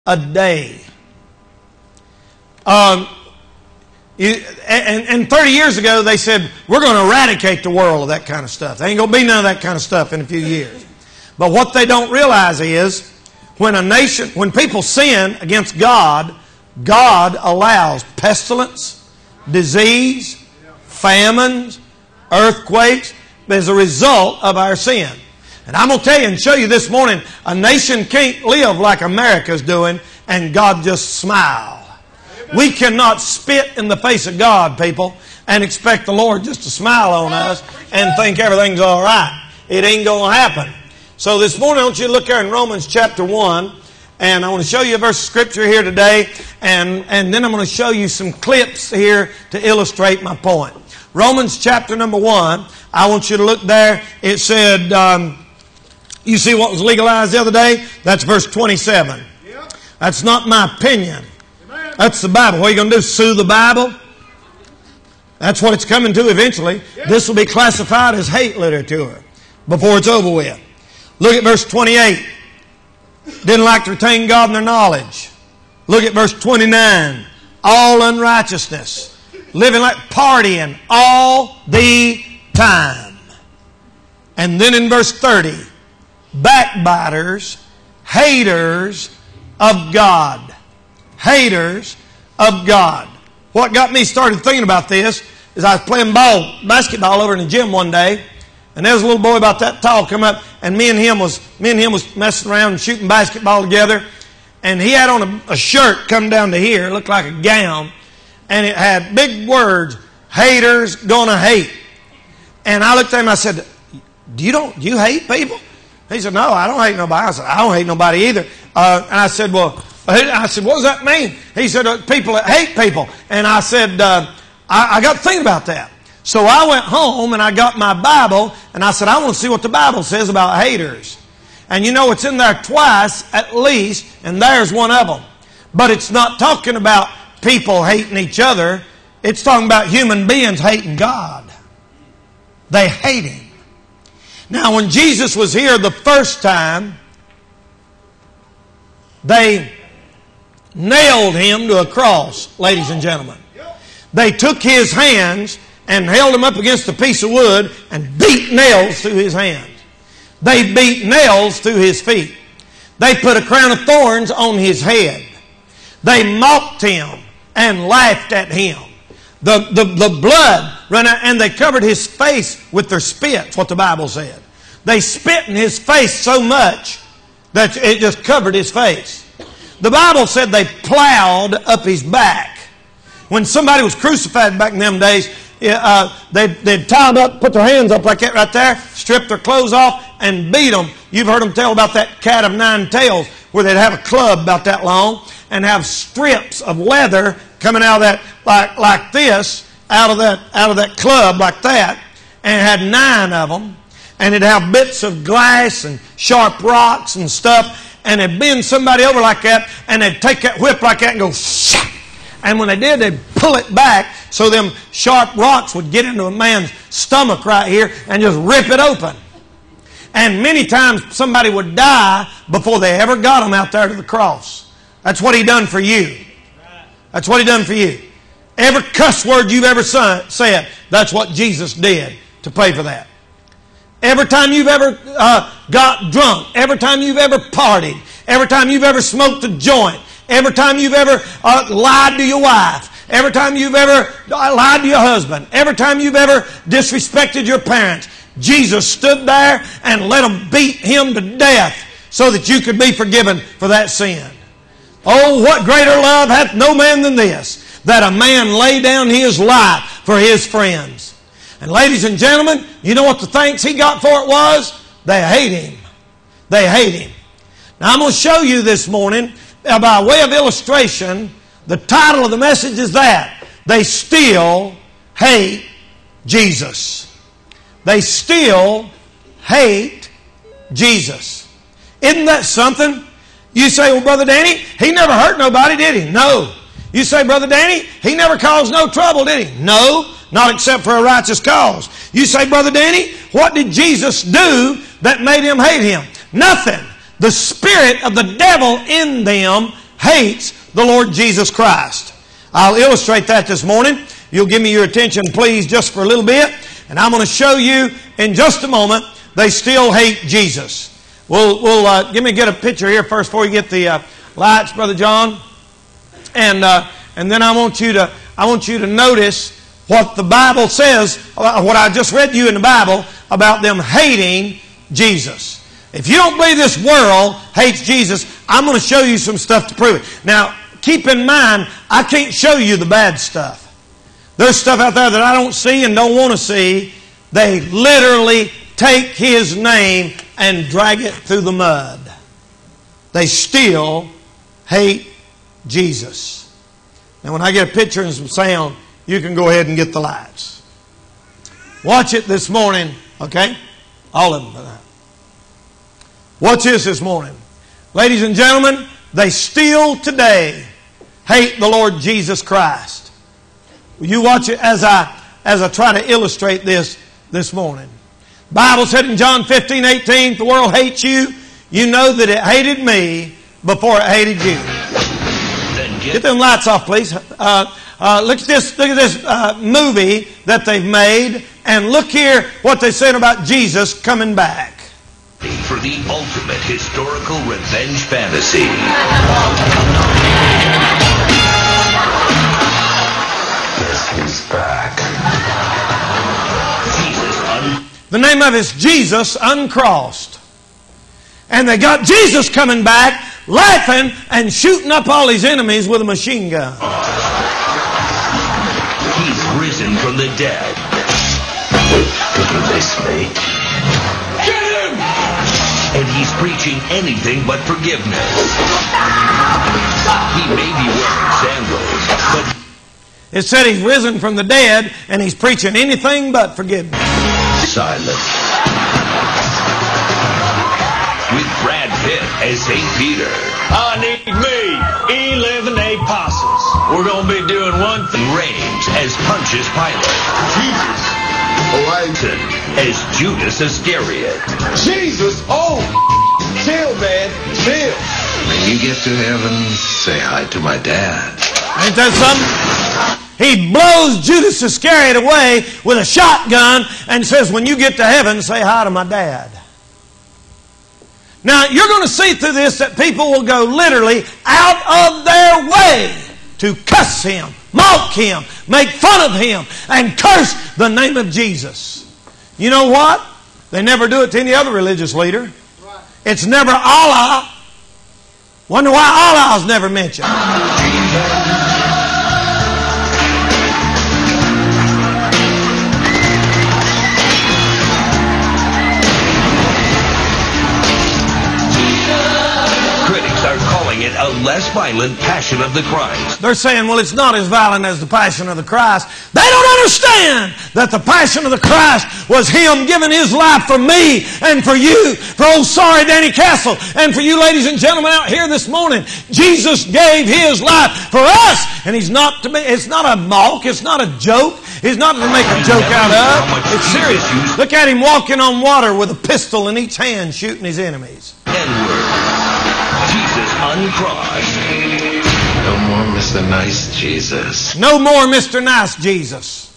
a day. And 30 years ago, they said, we're going to eradicate the world of that kind of stuff. There ain't going to be none of that kind of stuff in a few years. But what they don't realize is, when people sin against God, God allows pestilence, disease, famines, earthquakes as a result of our sin. And I'm going to tell you and show you this morning, a nation can't live like America's doing and God just smile. We cannot spit in the face of God, people, and expect the Lord just to smile on us and think everything's all right. It ain't going to happen. So this morning, I want you to look here in Romans chapter 1, and I want to show you a verse of Scripture here today, and then I'm going to show you some clips here to illustrate my point. Romans chapter number 1, I want you to look there. It said, you see what was legalized the other day? That's verse 27. That's not my opinion. That's the Bible. What are you going to do, sue the Bible? That's what it's coming to eventually. This will be classified as hate literature before it's over with. Look at verse 28. Didn't like to retain God in their knowledge. Look at verse 29. All unrighteousness. Living like partying all the time. And then in verse 30. Backbiters, haters of God. Haters of God. What got me started thinking about this is I was playing basketball over in the gym one day, and there was a little boy about that tall come up, and me and him was messing around and shooting basketball together, and he had on a shirt come down to here, it looked like a gown, and it had big words, haters gonna hate. And I looked at him and I said, do you hate people? He said, no, I don't hate nobody. I said, I don't hate nobody either. And I said, what does that mean? He said, people that hate people. And I said, I got to think about that. So I went home and I got my Bible and I said, I want to see what the Bible says about haters. And you know, it's in there twice at least, and there's one of them. But it's not talking about people hating each other. It's talking about human beings hating God. They hate Him. Now, when Jesus was here the first time, they nailed Him to a cross, ladies and gentlemen. They took His hands and held Him up against a piece of wood and beat nails through His hands. They beat nails through His feet. They put a crown of thorns on His head. They mocked Him and laughed at Him. The blood ran out, and they covered His face with their spit. That's what the Bible said. They spit in His face so much that it just covered His face. The Bible said they plowed up His back. When somebody was crucified back in them days, they'd tie them up, put their hands up like that right there, strip their clothes off, and beat them. You've heard them tell about that cat of nine tails, where they'd have a club about that long and have strips of leather coming out of that like this, out of that club like that, and it had 9 of them, and it'd have bits of glass and sharp rocks and stuff, and they'd bend somebody over like that, and they'd take that whip like that and go shh. And when they did, they'd pull it back so them sharp rocks would get into a man's stomach right here and just rip it open. And many times somebody would die before they ever got them out there to the cross. That's what He done for you. That's what He done for you. Every cuss word you've ever said, that's what Jesus did to pay for that. Every time you've ever got drunk, every time you've ever partied, every time you've ever smoked a joint, every time you've ever lied to your wife, every time you've ever lied to your husband, every time you've ever disrespected your parents, Jesus stood there and let them beat Him to death so that you could be forgiven for that sin. Oh, what greater love hath no man than this, that a man lay down his life for his friends. And ladies and gentlemen, you know what the thanks He got for it was? They hate Him. They hate Him. Now I'm going to show you this morning, by way of illustration, the title of the message is that. They still hate Jesus. They still hate Jesus. Isn't that something? You say, well, Brother Danny, he never hurt nobody, did he? No. You say, Brother Danny, he never caused no trouble, did he? No, not except for a righteous cause. You say, Brother Danny, what did Jesus do that made him hate Him? Nothing. The spirit of the devil in them hates the Lord Jesus Christ. I'll illustrate that this morning. You'll give me your attention, please, just for a little bit. And I'm going to show you in just a moment, they still hate Jesus. Get a picture here first before you get the lights, Brother John. And then I want you to notice what the Bible says, what I just read to you in the Bible about them hating Jesus. If you don't believe this world hates Jesus, I'm going to show you some stuff to prove it. Now, keep in mind, I can't show you the bad stuff. There's stuff out there that I don't see and don't want to see. They literally take His name and drag it through the mud. They still hate Jesus. Now, when I get a picture and some sound, you can go ahead and get the lights. Watch it this morning, okay? All of them. Watch this morning. Ladies and gentlemen, they still today hate the Lord Jesus Christ. You watch it as I try to illustrate this morning. The Bible said in John 15:18, if the world hates you, you know that it hated me before it hated you. Get them lights off, please. Look at this movie that they've made, and look here what they said about Jesus coming back. For the ultimate historical revenge fantasy. Yes, he's back. The name of it is Jesus Uncrossed. And they got Jesus coming back, laughing and shooting up all his enemies with a machine gun. He's risen from the dead. Did you miss me? Get him! And he's preaching anything but forgiveness. He may be wearing sandals, but it said he's risen from the dead and he's preaching anything but forgiveness. Silent. With Brad Pitt as St. Peter. I need me, 11 apostles. We're going to be doing one thing. Reigns as Pontius Pilate. Jesus. Horizon as Judas Iscariot. Jesus. Oh, chill, man. Chill. When you get to heaven, say hi to my dad. Ain't that something? He blows Judas Iscariot away with a shotgun and says, when you get to heaven, say hi to my dad. Now, you're going to see through this that people will go literally out of their way to cuss him, mock him, make fun of him, and curse the name of Jesus. You know what? They never do it to any other religious leader. It's never Allah. Wonder why Allah's never mentioned. It a less violent Passion of the Christ. They're saying, well, it's not as violent as the Passion of the Christ. They don't understand that the Passion of the Christ was Him giving His life for me and for you, for old sorry Danny Castle, and for you ladies and gentlemen out here this morning. Jesus gave His life for us, and it's not a mock, it's not a joke, it's not to make a joke out of. It's serious. Look at Him walking on water with a pistol in each hand shooting His enemies. Jesus uncrossed. No more Mr. Nice Jesus. No more Mr. Nice Jesus.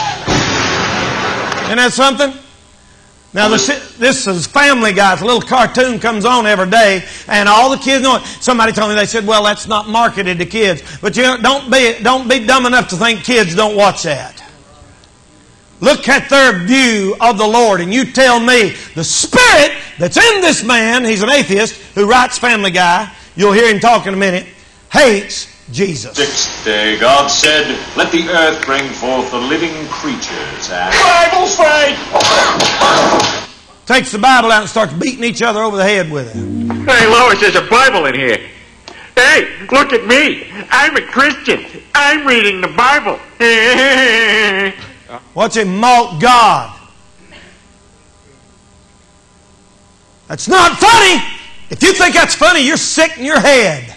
Isn't that something? Now this is Family Guy. It's a little cartoon comes on every day, and all the kids know it. Somebody told me, they said, well, that's not marketed to kids. But you know, don't be dumb enough to think kids don't watch that. Look at their view of the Lord, and you tell me the spirit that's in this man, he's an atheist who writes Family Guy, you'll hear him talk in a minute, hates Jesus. Sixth day, God said, let the earth bring forth the living creatures. And Bible straight! Takes the Bible out and starts beating each other over the head with it. Hey, Lois, there's a Bible in here. Hey, look at me. I'm a Christian. I'm reading the Bible. Watch him mock God. That's not funny. If you think that's funny, you're sick in your head.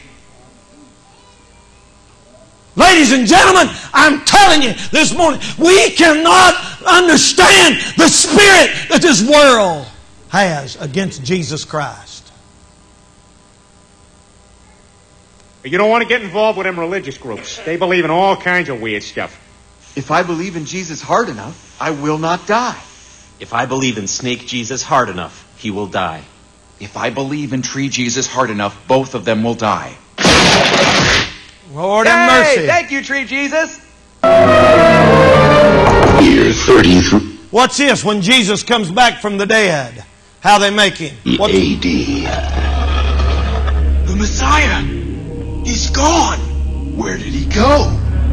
Ladies and gentlemen, I'm telling you this morning, we cannot understand the spirit that this world has against Jesus Christ. You don't want to get involved with them religious groups. They believe in all kinds of weird stuff. If I believe in Jesus hard enough, I will not die. If I believe in Snake Jesus hard enough, he will die. If I believe in Tree Jesus hard enough, both of them will die. Lord have mercy. Hey, thank you, Tree Jesus. Year 33 What's this? When Jesus comes back from the dead, how they make him? A.D. The Messiah. He's gone. Where did he go?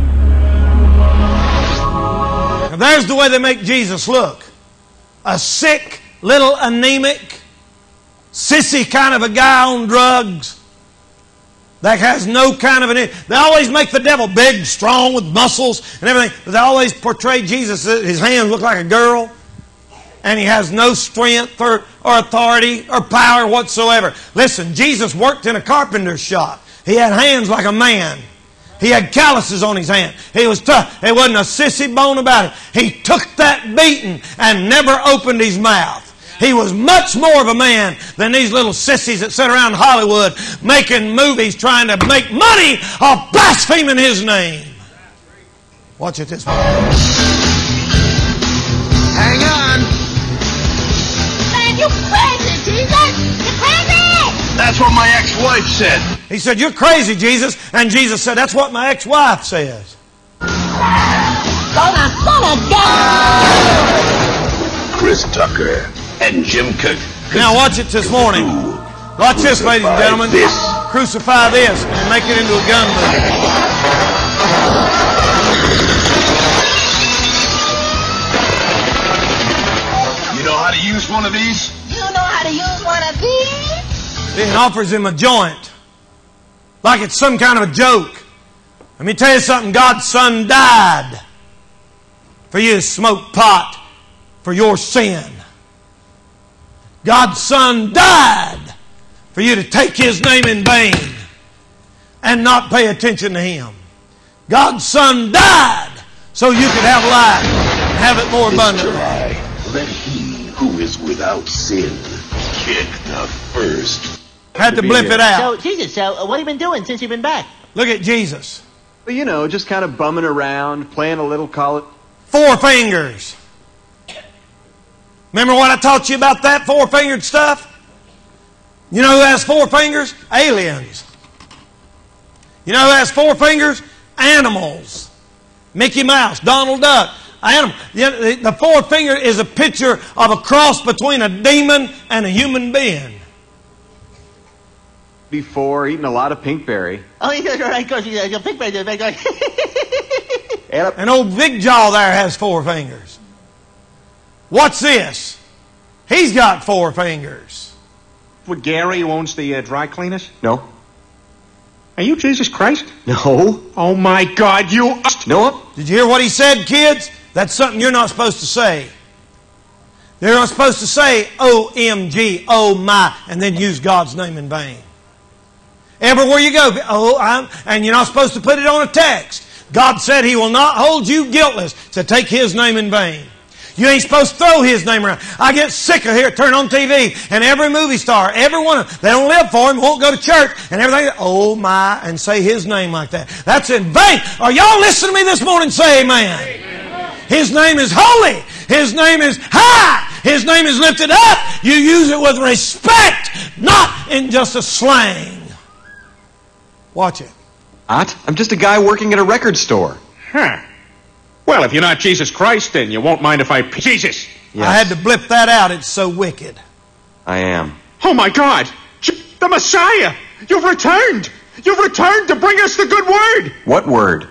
Now there's the way they make Jesus look. A sick, little anemic, sissy kind of a guy on drugs that has no kind of an... They always make the devil big, strong, with muscles and everything. But they always portray Jesus, his hands look like a girl. And he has no strength or authority or power whatsoever. Listen, Jesus worked in a carpenter's shop. He had hands like a man. He had calluses on his hand. He was tough. There wasn't a sissy bone about it. He took that beating and never opened his mouth. He was much more of a man than these little sissies that sit around Hollywood making movies trying to make money off blaspheming his name. Watch it this way. Hang on. Man, you crazy, Jesus! You're crazy! That's what my ex-wife said. He said, "You're crazy, Jesus." And Jesus said, "That's what my ex-wife says." Son of God! Chris Tucker and Jim Cook. Now watch it this morning. Watch this, ladies and gentlemen. This. Crucify this and make it into a gun movie. You know how to use one of these? You know how to use one of these? Then offers him a joint. Like it's some kind of a joke. Let me tell you something. God's Son died for you to smoke pot for your sin. God's Son died for you to take His name in vain and not pay attention to Him. God's Son died so you could have life and have it more abundantly. Let he who is without sin kick the first. Had to blip it out. So, Jesus, what have you been doing since you've been back? Look at Jesus. Well, you know, just kind of bumming around, playing a little college. 4 fingers. Remember what I taught you about that 4-fingered stuff? You know who has 4 fingers? Aliens. You know who has 4 fingers? Animals. Mickey Mouse, Donald Duck, animal. The 4th finger is a picture of a cross between a demon and a human being. Before eating a lot of pinkberry. Oh, yeah, right, of course, you're big man. And old Big Jaw there has 4 fingers. What's this? He's got 4 fingers. With Gary, who owns the dry cleaners? No. Are you Jesus Christ? No. Oh, my God, you... No. Did you hear what he said, kids? That's something you're not supposed to say. You're not supposed to say, OMG, oh my, and then use God's name in vain. Everywhere you go, and you're not supposed to put it on a text. God said He will not hold you guiltless to take His name in vain. You ain't supposed to throw His name around. I get sick of hearing, turn on TV, and every movie star, every one of them, they don't live for Him, won't go to church, and everything, oh my, and say His name like that. That's in vain. Are y'all listening to me this morning? Say amen. His name is holy. His name is high. His name is lifted up. You use it with respect, not in just a slang. Watch it. I'm just a guy working at a record store. Huh. Well, if you're not Jesus Christ, then you won't mind if I... Jesus! Yes. I had to blip that out. It's so wicked. I am. Oh, my God! The Messiah! You've returned! You've returned to bring us the good word! What word?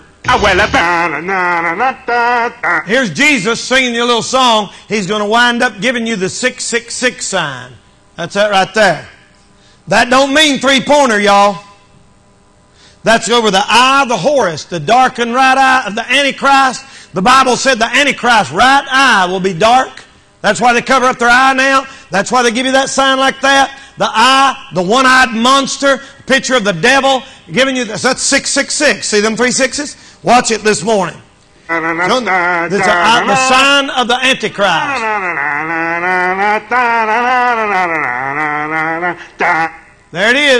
Here's Jesus singing you a little song. He's going to wind up giving you the 666 sign. That's that right there. That don't mean 3-pointer, y'all. That's over the eye of the Horus, the darkened right eye of the Antichrist. The Bible said the Antichrist's right eye will be dark. That's why they cover up their eye now. That's why they give you that sign like that. The eye, the one-eyed monster, picture of the devil, giving you this. That's 666. See them 3 6s? Watch it this morning. The sign of the Antichrist. There it is.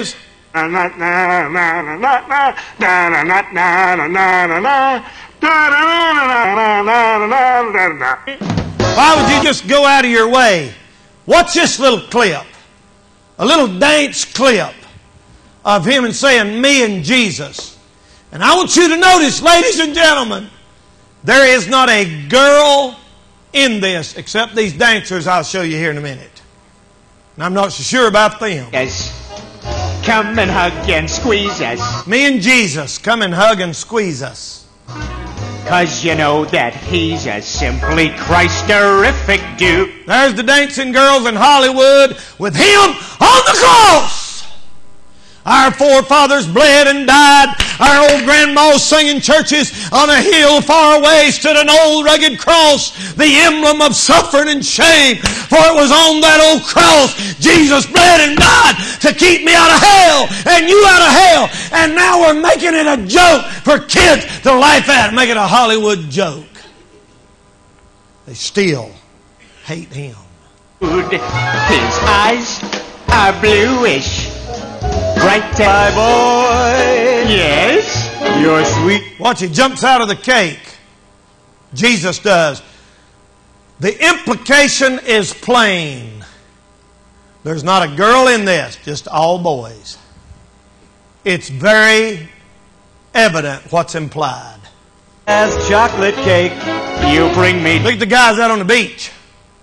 Why would you just go out of your way? Watch this little clip. A little dance clip of him and saying, me and Jesus. And I want you to notice, ladies and gentlemen, there is not a girl in this except these dancers I'll show you here in a minute. And I'm not so sure about them. Yes. Come and hug and squeeze us. Me and Jesus, come and hug and squeeze us. 'Cause you know that he's a simply Christ-terrific dude. There's the dancing girls in Hollywood with him on the cross. Our forefathers bled and died. Our old grandmas sang in churches. On a hill far away stood an old rugged cross, the emblem of suffering and shame. For it was on that old cross Jesus bled and died to keep me out of hell and you out of hell. And now we're making it a joke for kids to laugh at, make it a Hollywood joke. They still hate him. His eyes are bluish. Right, my boy. Yes, you're sweet. Watch, he jumps out of the cake. Jesus does. The implication is plain. There's not a girl in this, just all boys. It's very evident what's implied. As chocolate cake, you bring me Look at the guys out on the beach.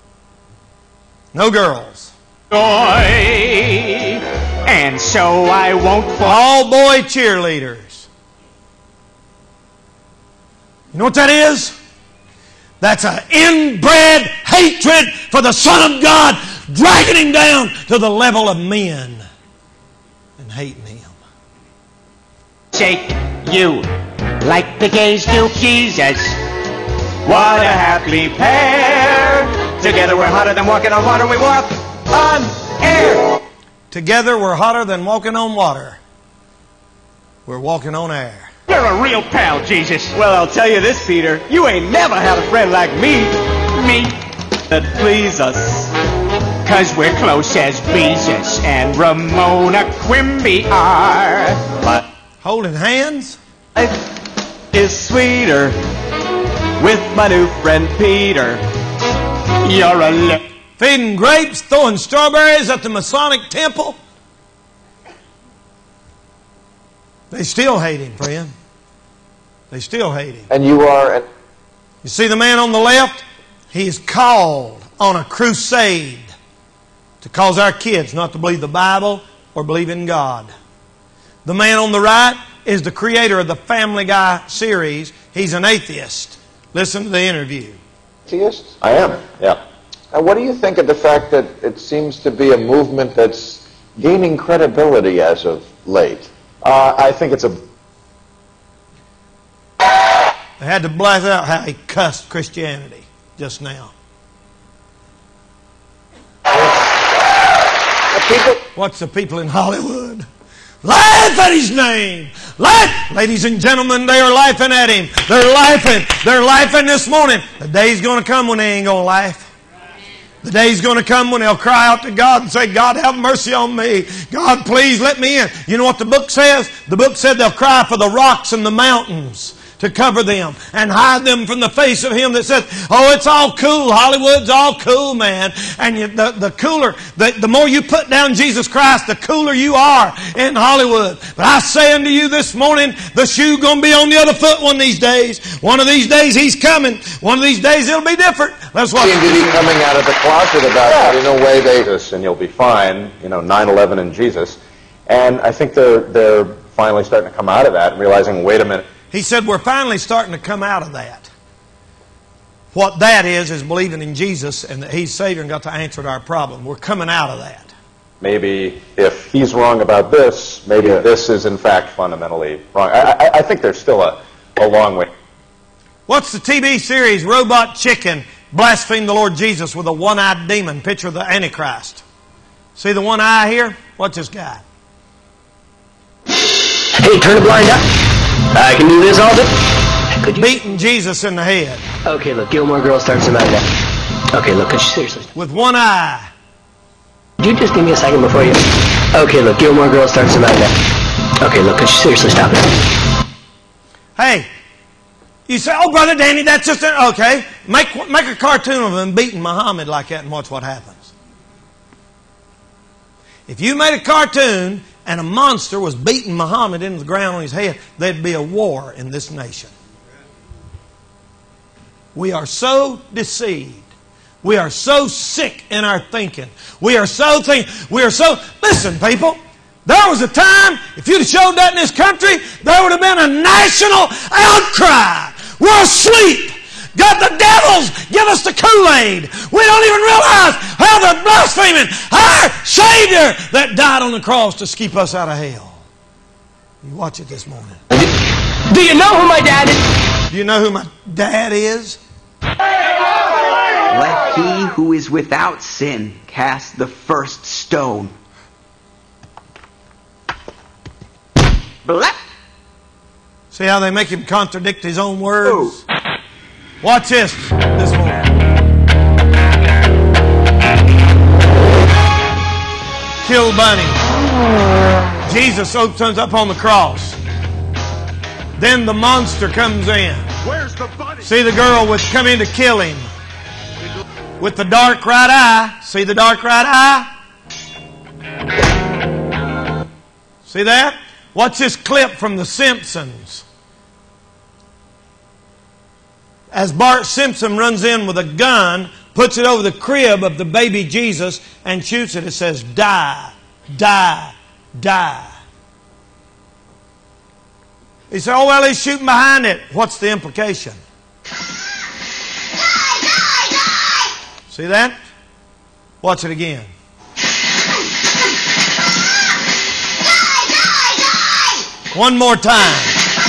No girls. joy. And so I won't All boy cheerleaders. You know what that is? That's an inbred hatred for the Son of God, dragging him down to the level of men and hating him. shake you like the gays do Jesus. What a happy pair. Together we're hotter than walking on water. We walk on air. Together we're hotter than walking on water. We're walking on air. You're a real pal, Jesus. well, I'll tell you this, Peter. You ain't never had a friend like me Me, that please us. 'cause we're close as Beezus and Ramona Quimby are. But Holding hands? life is sweeter with my new friend Peter. You're a Feeding grapes, throwing strawberries at the Masonic temple. They still hate him, friend. They still hate him. And you are... You see the man on the left? He's called on a crusade to cause our kids not to believe the Bible or believe in God. The man on the right is the creator of the Family Guy series. He's an atheist. Listen to the interview. Atheist? I am, yeah. And what do you think of the fact that it seems to be a movement that's gaining credibility as of late? I think it's a... They had to blast out how he cussed Christianity just now. Watch the people in Hollywood laugh at his name. Laugh. Ladies and gentlemen, they are laughing at him. They're laughing. They're laughing this morning. The day's going to come when they ain't going to laugh. The day's going to come when they'll cry out to God and say, God, have mercy on me. God, please let me in. You know what the book says? The book said they'll cry for the rocks and the mountains to cover them and hide them from the face of him that says, oh, it's all cool. Hollywood's all cool, man. And the cooler, the more you put down Jesus Christ, the cooler you are in Hollywood. But I say unto you this morning, the shoe going to be on the other foot one of these days. One of these days he's coming. One of these days it'll be different. That's what Seemed to be coming out of the closet about that. In a way they... And you'll be fine, 9/11 and Jesus. And I think they're finally starting to come out of that and realizing, wait a minute. He said, we're finally starting to come out of that. What that is believing in Jesus and that he's Savior and got the answer to our problem. We're coming out of that. Maybe if he's wrong about this, maybe this is in fact fundamentally wrong. I think there's still a long way. What's the TV series Robot Chicken blasphemed the Lord Jesus with a one-eyed demon, picture of the Antichrist? See the one eye here? Watch this guy. Hey, turn the blind up. I can do this all day. Could you... Beating Jesus in the head. Okay, look, Gilmore Girls starts about that. Okay, look, could you seriously... With one eye. Could you just give me a second before you... Okay, look, Gilmore Girls starts about that. Okay, look, could you seriously stop it? Hey, you say, oh, Brother Danny, that's just an... Okay, make a cartoon of him beating Muhammad like that and watch what happens. If you made a cartoon and a monster was beating Muhammad into the ground on his head, there'd be a war in this nation. We are so deceived. We are so sick in our thinking. Listen, people. There was a time, if you'd have showed that in this country, there would have been a national outcry. We're asleep. God, the devils give us the Kool-Aid. We don't even realize how they're blaspheming our Savior that died on the cross to keep us out of hell. You watch it this morning. Do you know who my dad is? Do you know who my dad is? Let he who is without sin cast the first stone. Blah. See how they make him contradict his own words? Oh. Watch this morning. Kill Bunny. Jesus opens up on the cross. Then the monster comes in. Where's the bunny? See the girl come in to kill him. With the dark right eye. See the dark right eye? See that? Watch this clip from The Simpsons. As Bart Simpson runs in with a gun, puts it over the crib of the baby Jesus and shoots it, it says, die, die, die. He said, oh, well, he's shooting behind it. What's the implication? See that? Watch it again. One more time.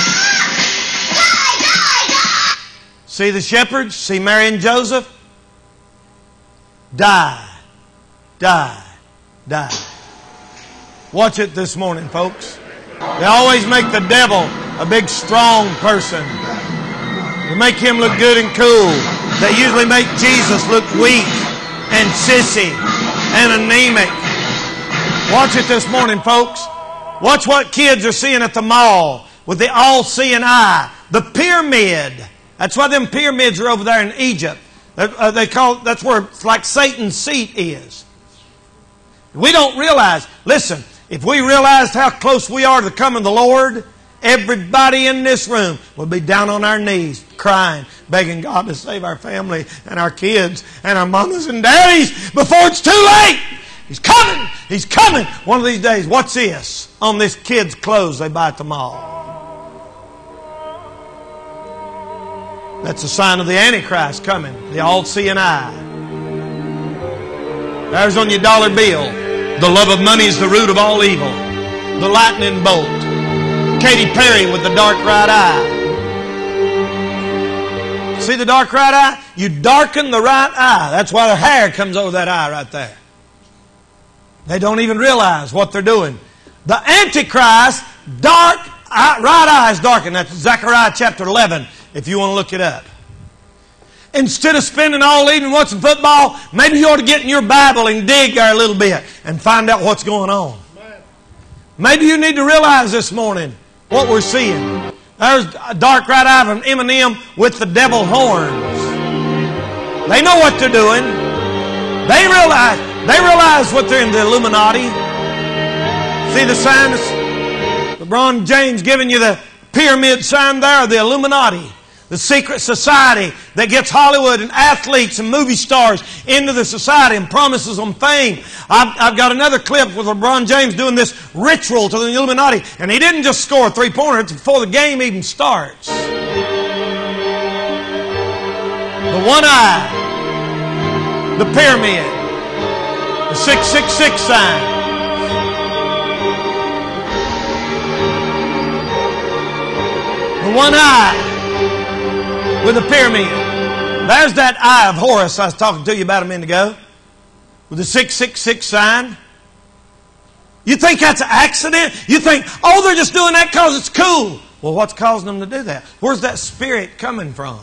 See the shepherds? See Mary and Joseph? Die. Die. Die. Watch it this morning, folks. They always make the devil a big, strong person. They make him look good and cool. They usually make Jesus look weak and sissy and anemic. Watch it this morning, folks. Watch what kids are seeing at the mall with the all-seeing eye. The pyramid. That's why them pyramids are over there in Egypt. That's where it's like Satan's seat is. We don't realize. Listen, if we realized how close we are to the coming of the Lord, everybody in this room would be down on our knees, crying, begging God to save our family and our kids and our mamas and daddies before it's too late. He's coming. He's coming. One of these days, what's this on this kid's clothes they buy at the mall? That's a sign of the Antichrist coming, the all-seeing eye. There's on your dollar bill. The love of money is the root of all evil. The lightning bolt. Katy Perry with the dark right eye. See the dark right eye? You darken the right eye. That's why the hair comes over that eye right there. They don't even realize what they're doing. The Antichrist, right eye is darkened. That's Zechariah chapter 11, if you want to look it up. Instead of spending all evening watching football, maybe you ought to get in your Bible and dig there a little bit and find out what's going on. Maybe you need to realize this morning what we're seeing. There's a dark right eye of an M&M with the devil horns. They know what they're doing. They realize what they're in, the Illuminati. See the signs? LeBron James giving you the pyramid sign there, the Illuminati. The secret society that gets Hollywood and athletes and movie stars into the society and promises them fame. I've got another clip with LeBron James doing this ritual to the Illuminati. And he didn't just score a three-pointer. It's before the game even starts. The one eye. The pyramid. The 666 sign. The one eye. With a pyramid. There's that eye of Horus I was talking to you about a minute ago. With the 666 sign. You think that's an accident? You think, oh, they're just doing that because it's cool. Well, what's causing them to do that? Where's that spirit coming from?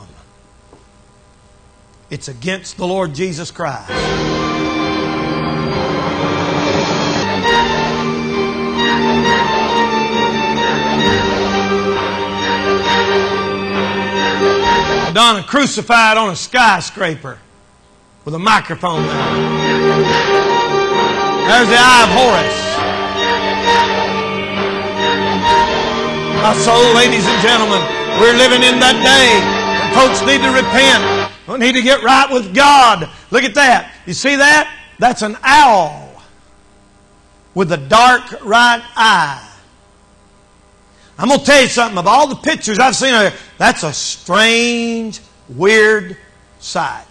It's against the Lord Jesus Christ. Madonna crucified on a skyscraper with a microphone there. There's the Eye of Horus. My soul, ladies and gentlemen, we're living in that day when folks need to repent. We need to get right with God. Look at that. You see that? That's an owl with a dark right eye. I'm going to tell you something. Of all the pictures I've seen of it, that's a strange, weird sight.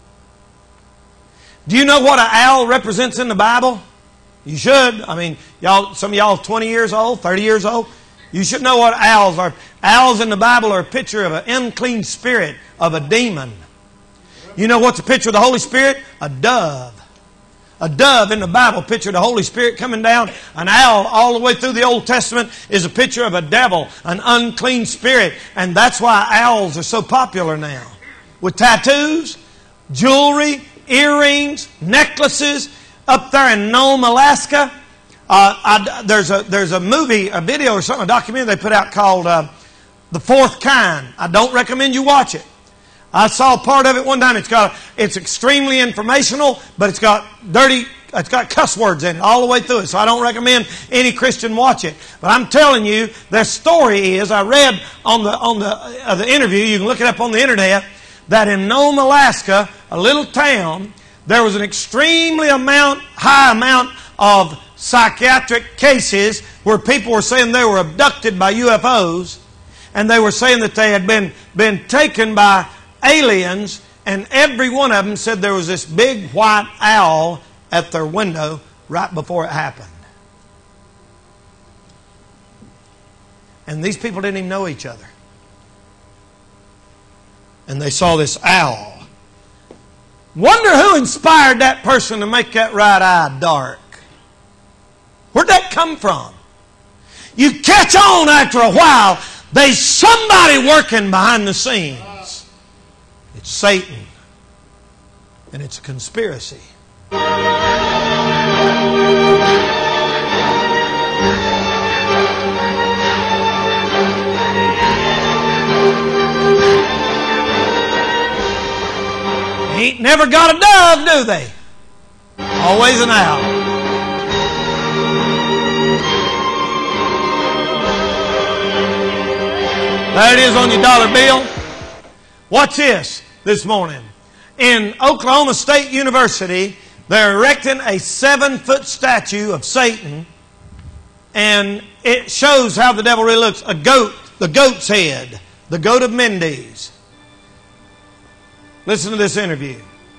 Do you know what an owl represents in the Bible? You should. I mean, y'all, some of y'all 20 years old, 30 years old. You should know what owls are. Owls in the Bible are a picture of an unclean spirit, of a demon. You know what's a picture of the Holy Spirit? A dove. A dove in the Bible pictured the Holy Spirit coming down. An owl all the way through the Old Testament is a picture of a devil, an unclean spirit. And that's why owls are so popular now. With tattoos, jewelry, earrings, necklaces. Up there in Nome, Alaska, there's a movie, a video or something, a documentary they put out called The Fourth Kind. I don't recommend you watch it. I saw part of it one time. It's extremely informational, but it's got cuss words in it all the way through it. So I don't recommend any Christian watch it. But I'm telling you, their story is, I read on the interview, you can look it up on the internet, that in Nome, Alaska, a little town, there was an extremely high amount of psychiatric cases where people were saying they were abducted by UFOs, and they were saying that they had been taken by aliens, and every one of them said there was this big white owl at their window right before it happened. And these people didn't even know each other. And they saw this owl. Wonder who inspired that person to make that right eye dark. Where'd that come from? You catch on after a while, there's somebody working behind the scenes. It's Satan. And it's a conspiracy. Ain't never got a dove, do they? Always an owl. There it is on your dollar bill. Watch this morning. In Oklahoma State University, they're erecting a 7-foot statue of Satan, and it shows how the devil really looks. A goat, the goat's head, the goat of Mendes. Listen to this interview.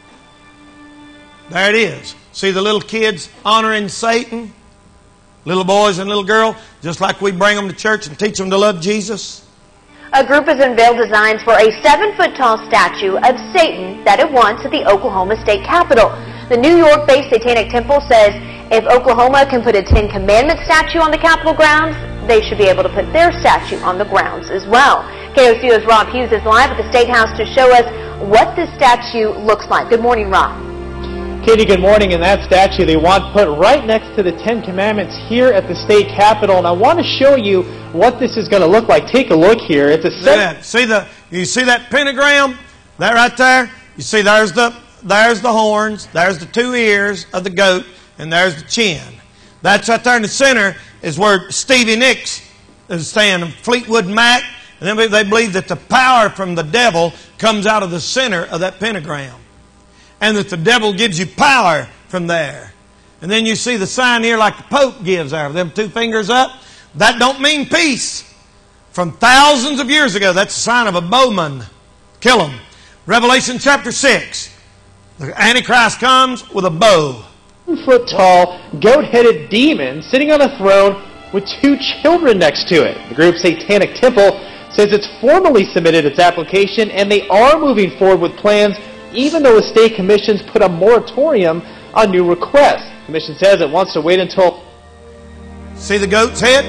There it is. See the little kids honoring Satan? Little boys and little girls, just like we bring them to church and teach them to love Jesus. A group has unveiled designs for a 7-foot-tall statue of Satan that it wants at the Oklahoma State Capitol. The New York-based Satanic Temple says if Oklahoma can put a Ten Commandments statue on the Capitol grounds, they should be able to put their statue on the grounds as well. KOCO's Rob Hughes is live at the State House to show us what this statue looks like. Good morning, Rob. Katie, good morning. And that statue they want put right next to the Ten Commandments here at the state capitol. And I want to show you what this is going to look like. Take a look here. It's a you see that pentagram? That right there? You see there's the horns, there's the 2 ears of the goat, and there's the chin. That's right there in the center is where Stevie Nicks is standing, Fleetwood Mac. And then they believe that the power from the devil comes out of the center of that pentagram. And that the devil gives you power from there. And then you see the sign here like the Pope gives there, them 2 fingers up. That don't mean peace. From thousands of years ago, that's a sign of a bowman. Kill him. Revelation chapter 6. The Antichrist comes with a bow. 7-foot-tall, goat-headed demon sitting on a throne with 2 children next to it. The group Satanic Temple says it's formally submitted its application, and they are moving forward with plans, even though the state commission's put a moratorium on new requests. The commission says it wants to wait until... See the goat's head?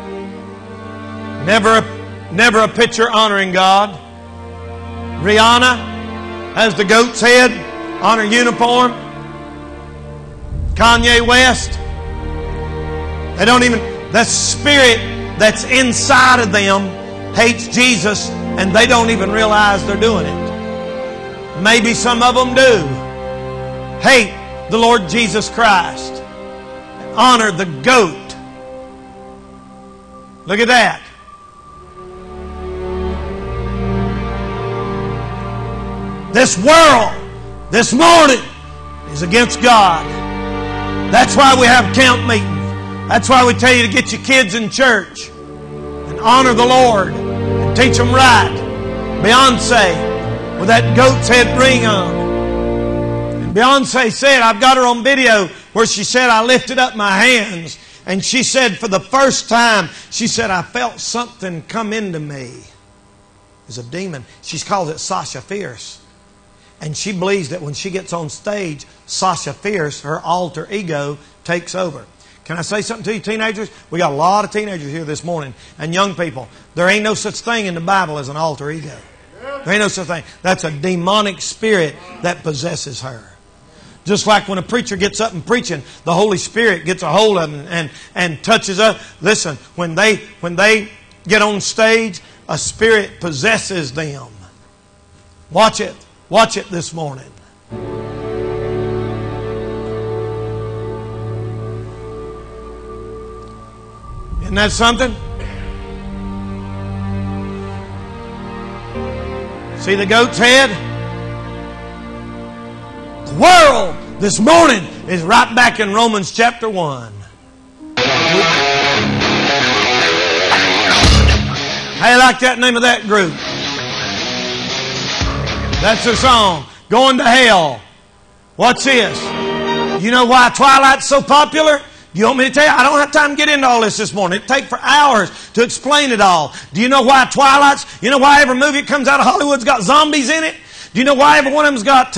Never a picture honoring God. Rihanna has the goat's head on her uniform. Kanye West. They don't even... The spirit that's inside of them hates Jesus and they don't even realize they're doing it. Maybe some of them do. Hate the Lord Jesus Christ. Honor the goat. Look at that. This world, this morning, is against God. That's why we have camp meetings. That's why we tell you to get your kids in church and honor the Lord and teach them right. Beyonce with that goat's head ring on. And Beyonce said, I've got her on video where she said, I lifted up my hands. And she said, for the first time, she said, I felt something come into me. It's a demon. She's called it Sasha Fierce. And she believes that when she gets on stage, Sasha Fierce, her alter ego, takes over. Can I say something to you, teenagers? We got a lot of teenagers here this morning. And young people. There ain't no such thing in the Bible as an alter ego. There ain't no such thing. That's a demonic spirit that possesses her. Just like when a preacher gets up and preaching, the Holy Spirit gets a hold of them and touches up. Listen, when they get on stage, a spirit possesses them. Watch it. Watch it this morning. Isn't that something? See the goat's head? The world this morning is right back in Romans chapter 1. How you like that name of that group? That's their song. Going to Hell. What's this? You know why Twilight's so popular? You want me to tell you? I don't have time to get into all this morning. It'd take for hours to explain it all. Do you know why Twilight's? You know why every movie that comes out of Hollywood's got zombies in it? Do you know why every one of them's got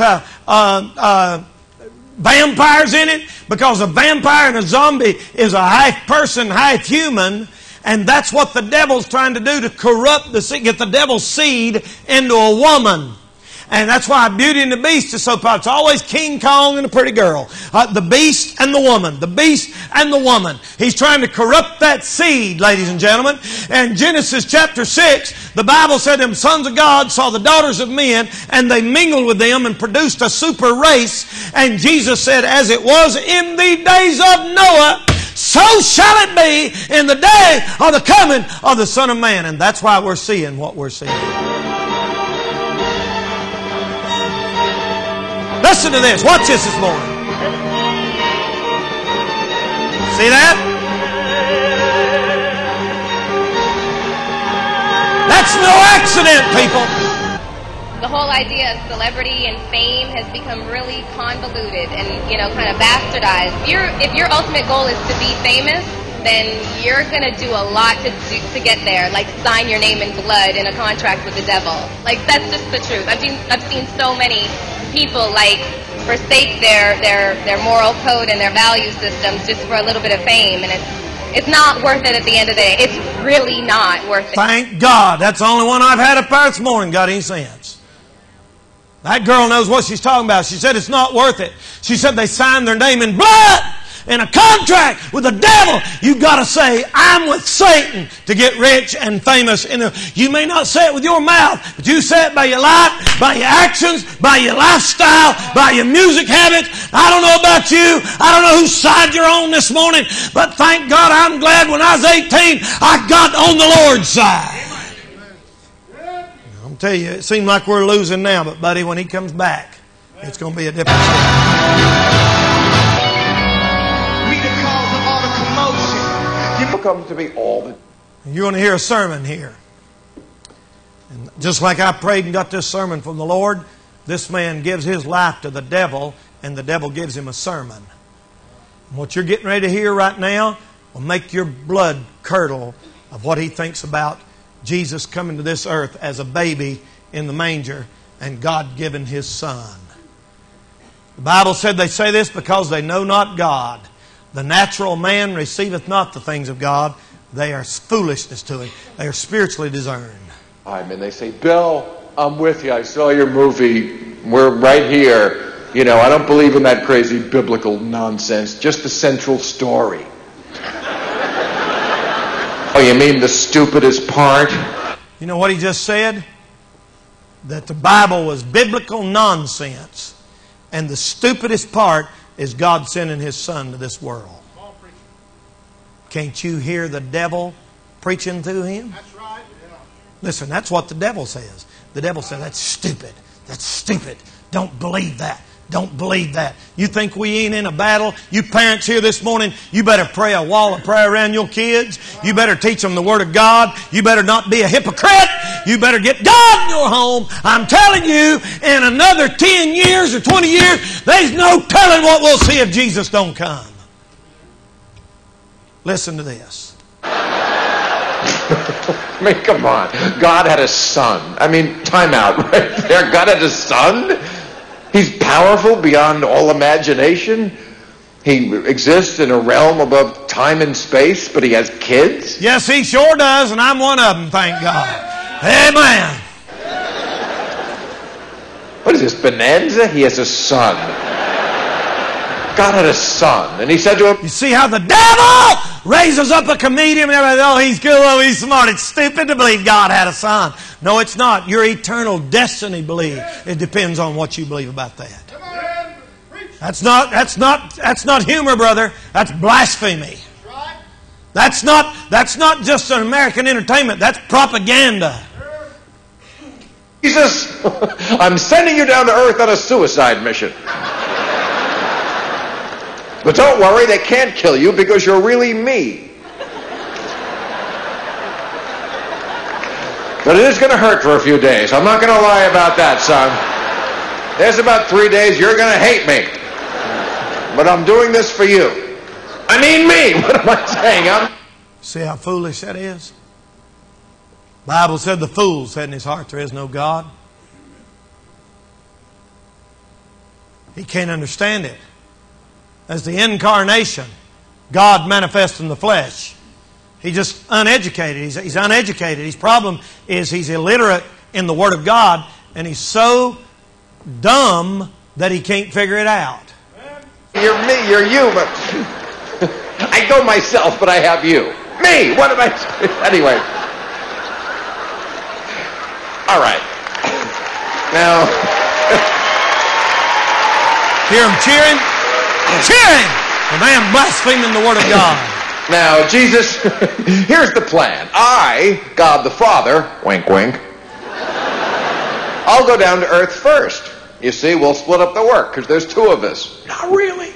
vampires in it? Because a vampire and a zombie is a half person, half human. And that's what the devil's trying to do, to corrupt the seed, get the devil's seed into a woman. And that's why Beauty and the Beast is so popular. It's always King Kong and a pretty girl. The beast and the woman. The beast and the woman. He's trying to corrupt that seed, ladies and gentlemen. And Genesis chapter 6, the Bible said them sons of God saw the daughters of men, and they mingled with them and produced a super race. And Jesus said, as it was in the days of Noah, so shall it be in the day of the coming of the Son of Man. And that's why we're seeing what we're seeing. Listen to this. Watch this morning. See that? That's no accident, people. The whole idea of celebrity and fame has become really convoluted and, kind of bastardized. If your ultimate goal is to be famous, then you're going to do a lot to get there, like sign your name in blood in a contract with the devil. Like, that's just the truth. I've seen so many people forsake their moral code and their value systems just for a little bit of fame, and it's not worth it at the end of the day. It's really not worth it. Thank God. That's the only one I've had up there this morning got any sense. That girl knows what she's talking about. She said it's not worth it. She said they signed their name in blood in a contract with the devil. You've got to say, I'm with Satan to get rich and famous. You may not say it with your mouth, but you say it by your life, by your actions, by your lifestyle, by your music habits. I don't know about you. I don't know whose side you're on this morning, but thank God I'm glad when I was 18, I got on the Lord's side. I'm telling you, it seems like we're losing now, but buddy, when He comes back, it's going to be a different story. Come to me all the... You're going to hear a sermon here. And just like I prayed and got this sermon from the Lord, this man gives his life to the devil, and the devil gives him a sermon. And what you're getting ready to hear right now will make your blood curdle of what he thinks about Jesus coming to this earth as a baby in the manger and God giving His Son. The Bible said they say this because they know not God. The natural man receiveth not the things of God. They are foolishness to him. They are spiritually discerned. I mean, they say, Bill, I'm with you. I saw your movie. We're right here. I don't believe in that crazy biblical nonsense. Just the central story. Oh, you mean the stupidest part? You know what he just said? That the Bible was biblical nonsense. And the stupidest part is God sending His Son to this world. Can't you hear the devil preaching through him? That's right. Yeah. Listen, that's what the devil says. The devil says, that's stupid. That's stupid. Don't believe that. Don't believe that. You think we ain't in a battle? You parents here this morning, you better pray a wall of prayer around your kids. You better teach them the Word of God. You better not be a hypocrite. You better get God in your home. I'm telling you, in another 10 years or 20 years, there's no telling what we'll see if Jesus don't come. Listen to this. I mean, come on. God had a son. I mean, time out right there. God had a son? He's powerful beyond all imagination. He exists in a realm above time and space, but he has kids? Yes, he sure does, and I'm one of them, thank God. Amen. What is this, Bonanza? He has a son. God had a son, and he said to him... You see how the devil raises up a comedian and everybody, oh, he's cool, oh, he's smart. It's stupid to believe God had a son. No, it's not. Your eternal destiny believe. It depends on what you believe about that. That's not humor, brother. That's blasphemy. That's not just an American entertainment. That's propaganda. Jesus, I'm sending you down to earth on a suicide mission. But don't worry, they can't kill you because you're really me. But it is going to hurt for a few days. I'm not going to lie about that, son. There's about 3 days you're going to hate me. But I'm doing this for you. I mean me. What am I saying? See how foolish that is? The Bible said the fool said in his heart there is no God. He can't understand it. As the incarnation, God manifest in the flesh. He's just uneducated. He's uneducated. His problem is he's illiterate in the Word of God, and he's so dumb that he can't figure it out. You're me, you're you, but I go myself, but I have you. Me! What am I... Anyway. All right. Now... Hear him cheering? Cheering! The man blaspheming the Word of God. Now, Jesus, here's the plan. I, God the Father, wink, wink, I'll go down to earth first. You see, we'll split up the work because there's two of us. Not really.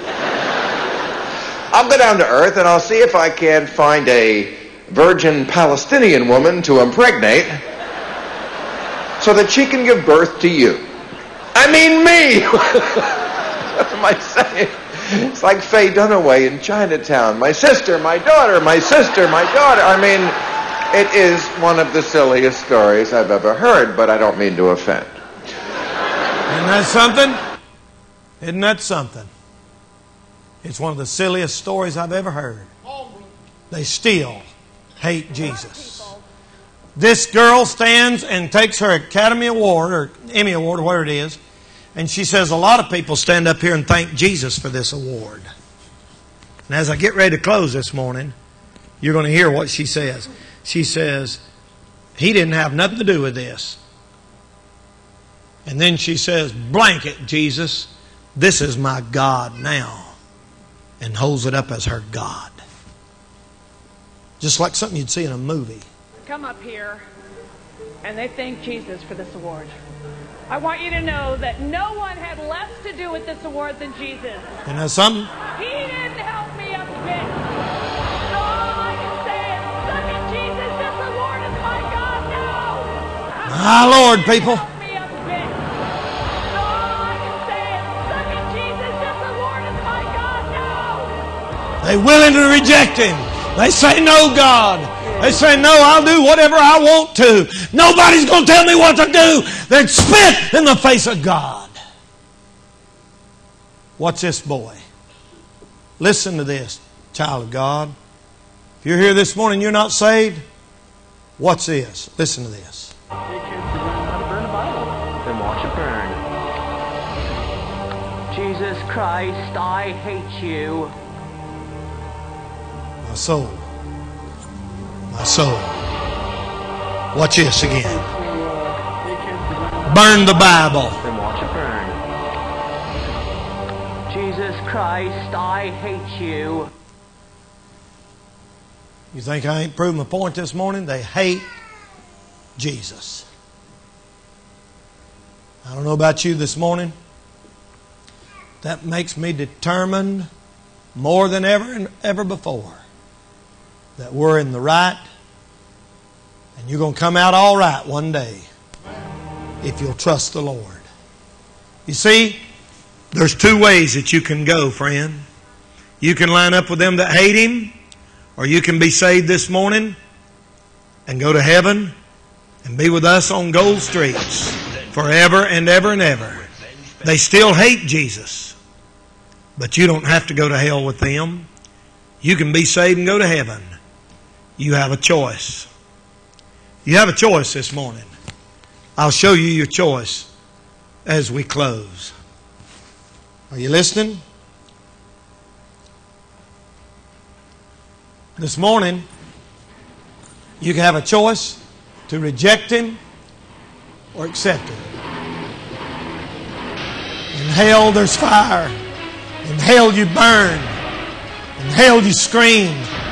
I'll go down to earth and I'll see if I can find a virgin Palestinian woman to impregnate so that she can give birth to you. I mean me! What am I saying? It's like Faye Dunaway in Chinatown. My sister, my daughter, my sister, my daughter. I mean, it is one of the silliest stories I've ever heard, but I don't mean to offend. Isn't that something? Isn't that something? It's one of the silliest stories I've ever heard. They still hate Jesus. This girl stands and takes her Academy Award or Emmy Award or whatever it is, and she says a lot of people stand up here and thank Jesus for this award. And as I get ready to close this morning, you're going to hear what she says. She says, he didn't have nothing to do with this. And then she says, blanket, Jesus, this is my God now. And holds it up as her God. Just like something you'd see in a movie. Come up here and they thank Jesus for this award. I want you to know that no one had less to do with this award than Jesus. Isn't that something? He didn't help me a bit. So all I can say is, look at Jesus, this award is my God now. My Lord, people. They're willing to reject Him. They say, no, God. They say, no, I'll do whatever I want to. Nobody's going to tell me what to do. They spit in the face of God. Watch this boy. Listen to this, child of God. If you're here this morning and you're not saved, watch this. Listen to this. Then watch it burn. Jesus Christ, I hate you. My soul. My soul. Watch this again. Burn the Bible. Then watch it burn. Jesus Christ, I hate you. You think I ain't proved my point this morning? They hate Jesus. I don't know about you this morning. That makes me determined more than ever before that we're in the right, and you're going to come out all right one day if you'll trust the Lord. You see, there's two ways that you can go, friend. You can line up with them that hate Him, or you can be saved this morning and go to heaven and be with us on gold streets forever and ever and ever. They still hate Jesus, but you don't have to go to hell with them. You can be saved and go to heaven. You have a choice. You have a choice this morning. I'll show you your choice as we close. Are you listening? This morning, you can have a choice to reject Him or accept Him. In hell, there's fire. In hell, you burn. In hell, you scream.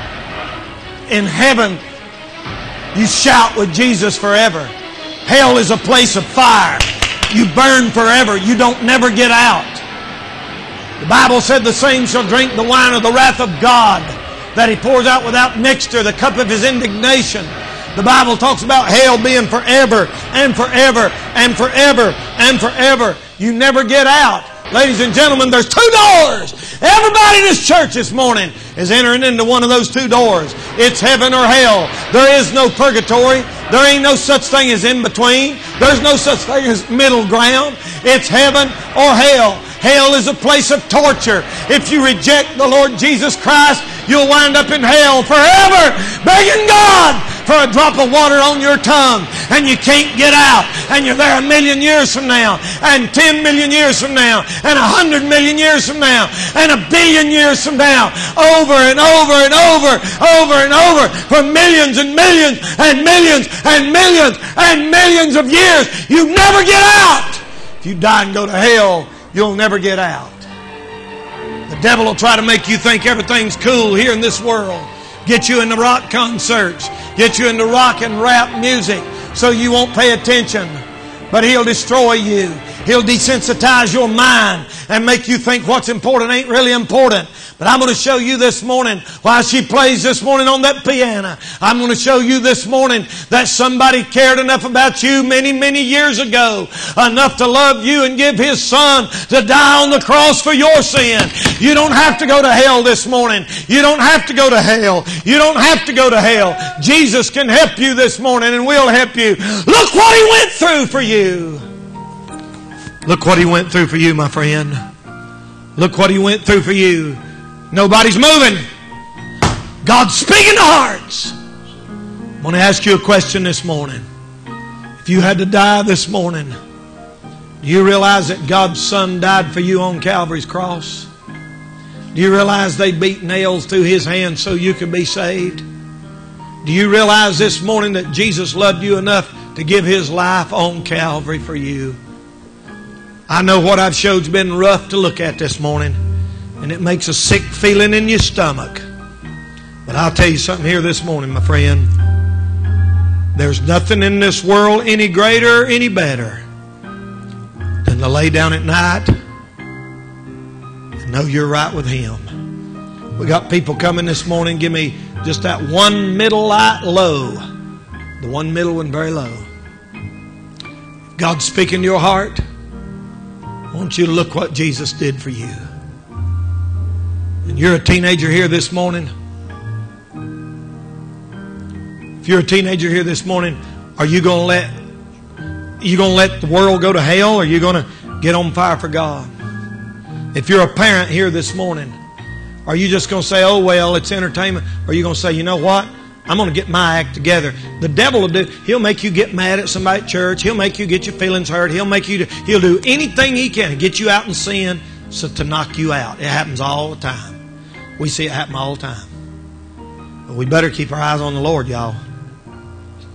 In heaven, you shout with Jesus forever. Hell is a place of fire. You burn forever. You don't never get out. The Bible said the same shall drink the wine of the wrath of God, that He pours out without mixture, the cup of His indignation. The Bible talks about hell being forever and forever and forever and forever. You never get out. Ladies and gentlemen, there's two doors. Everybody in this church this morning is entering into one of those two doors. It's heaven or hell. There is no purgatory. There ain't no such thing as in between. There's no such thing as middle ground. It's heaven or hell. Hell is a place of torture. If you reject the Lord Jesus Christ, you'll wind up in hell forever, begging God for a drop of water on your tongue, and you can't get out, and you're there 1,000,000 years from now, and 10 million years from now, and 100 million years from now, and 1 billion years from now, over and over and over, over and over, for millions and millions and millions and millions and millions of years. You never get out. If you die and go to hell, you'll never get out. The devil will try to make you think everything's cool here in this world. Get you into rock concerts. Get you into rock and rap music so you won't pay attention. But he'll destroy you. He'll desensitize your mind and make you think what's important ain't really important. But I'm going to show you this morning, while she plays this morning on that piano, I'm going to show you this morning that somebody cared enough about you many, many years ago, enough to love you and give His Son to die on the cross for your sin. You don't have to go to hell this morning. You don't have to go to hell. You don't have to go to hell. Jesus can help you this morning, and will help you. Look what He went through for you. Look what He went through for you, my friend. Look what He went through for you. Nobody's moving. God's speaking to hearts. I want to ask you a question this morning. If you had to die this morning, do you realize that God's Son died for you on Calvary's cross? Do you realize they beat nails through His hands so you could be saved? Do you realize this morning that Jesus loved you enough to give His life on Calvary for you? I know what I've showed's been rough to look at this morning, and it makes a sick feeling in your stomach. But I'll tell you something here this morning, my friend. There's nothing in this world any greater or any better than to lay down at night and know you're right with Him. We got people coming this morning. Give me just that one middle light low. The one middle one very low. God's speaking to your heart. I want you to look what Jesus did for you. And you're a teenager here this morning. If you're a teenager here this morning, are you going to let the world go to hell, or are you going to get on fire for God? If you're a parent here this morning, are you just going to say, oh well, it's entertainment? Or are you going to say, you know what? I'm going to get my act together. The devil will he'll make you get mad at somebody at church. He'll make you get your feelings hurt. He'll do anything he can to get you out in sin, so to knock you out. It happens all the time. We see it happen all the time. But we better keep our eyes on the Lord, y'all.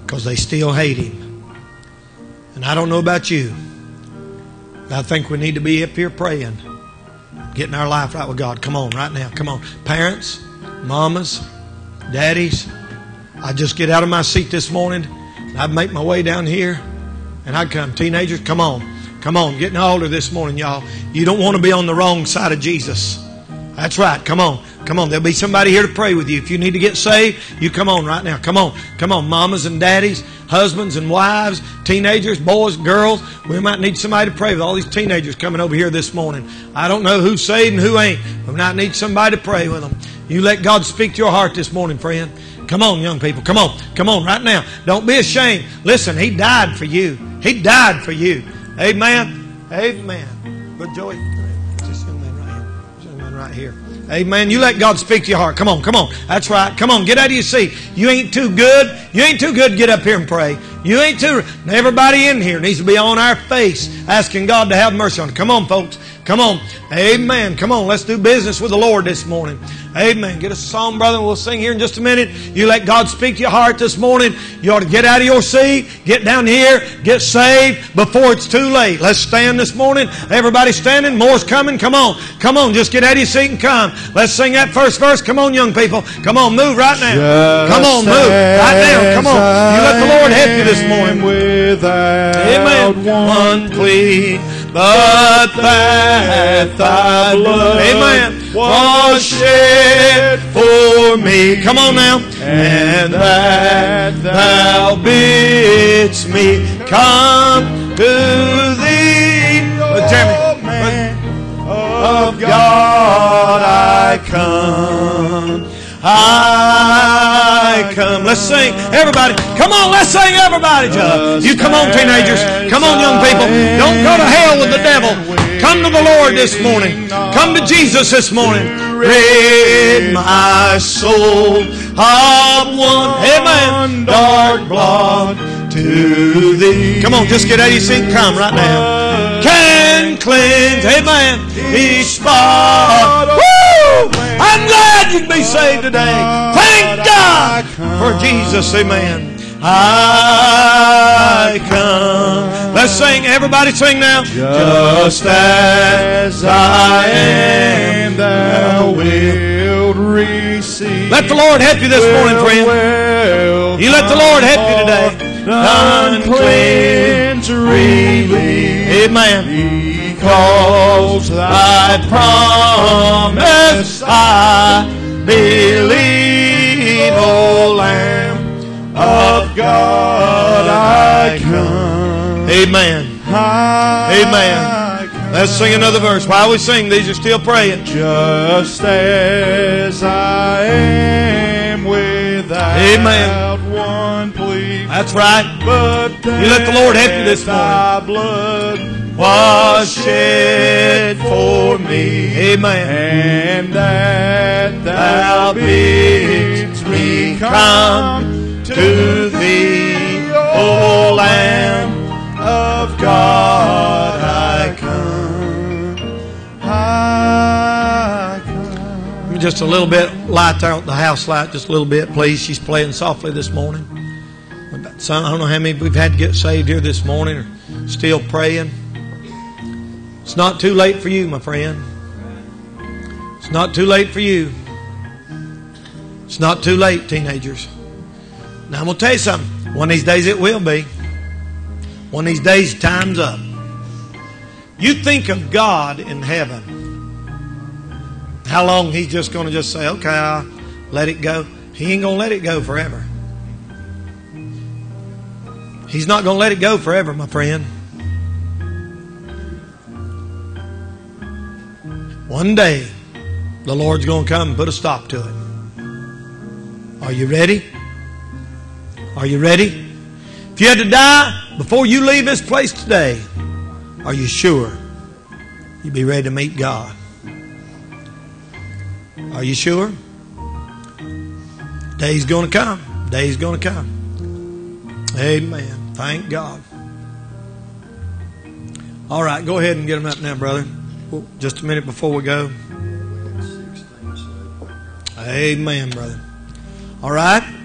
because they still hate Him. And I don't know about you, but I think we need to be up here praying, getting our life right with God. Come on, right now. Come on. Parents, mamas, daddies, I'd just get out of my seat this morning, and I'd make my way down here, and I'd come. Teenagers, come on. Come on, getting older this morning, y'all. You don't want to be on the wrong side of Jesus. That's right. Come on. Come on. There'll be somebody here to pray with you. If you need to get saved, you come on right now. Come on. Come on. Mamas and daddies, husbands and wives, teenagers, boys, girls. We might need somebody to pray with all these teenagers coming over here this morning. I don't know who's saved and who ain't. We might need somebody to pray with them. You let God speak to your heart this morning, friend. Come on, young people. Come on. Come on right now. Don't be ashamed. Listen, He died for you. He died for you. Amen. Amen. But Joey, this young man right here. This young man right here. Amen. You let God speak to your heart. Come on, come on. That's right. Come on, get out of your seat. You ain't too good. You ain't too good to get up here and pray. You ain't too... Everybody in here needs to be on our face asking God to have mercy on them. Come on, folks. Come on. Amen. Come on, let's do business with the Lord this morning. Amen. Get us a song, brother, and we'll sing here in just a minute. You let God speak to your heart this morning. You ought to get out of your seat, get down here, get saved before it's too late. Let's stand this morning. Everybody standing. More's coming. Come on. Come on. Just get out of your seat and come. Let's sing that first verse. Come on, young people. Come on. Move right now. Come on. Move right now. Come on. You let the Lord help you this morning. Amen. One plea, but that thy blood, amen, was shed for me. Come on now. And that thou bidst me come to thee. Jeremy, of God I come. I come. Let's sing, everybody. Come on, let's sing, everybody. You come on, teenagers. Come on, young people. Don't go to hell with the devil. Come to the Lord this morning. Come to Jesus this morning. Rid my soul of one, amen, dark blot to thee. Come on, just get out of your seat and come right now. Can cleanse, amen, each spot. Woo! I'm glad you can be saved today. Thank God for Jesus, amen. I come. Let's sing. Everybody sing now. Just as I am, thou wilt receive. Let the Lord help you this morning, friend. You let the Lord help you today. Uncleanse, relieve. Amen. Because thy promise I believe, O Lamb of God, I come. Amen. Amen. Let's sing another verse. While we sing, these are still praying. Just as I am without, amen, one plea. That's right. But you let the Lord help you this morning. Blood was shed for me. Amen. And that thou bidst me come to thee, O Lamb of God, I come. I come. Just a little bit light out the house light, just a little bit, please. She's playing softly this morning. I don't know how many we've had to get saved here this morning or still praying. It's not too late for you, my friend. It's not too late for you. It's not too late, teenagers. Now I'm going to tell you something. One of these days it will be. One of these days time's up. You think of God in heaven. How long He's just going to just say, okay, I'll let it go. He ain't going to let it go forever. He's not going to let it go forever, my friend. One day, the Lord's going to come and put a stop to it. Are you ready? Are you ready? If you had to die before you leave this place today, are you sure you'd be ready to meet God? Are you sure? Day's going to come. Day's going to come. Amen. Thank God. All right, go ahead and get them up now, brother. Just a minute before we go. Amen, brother. All right.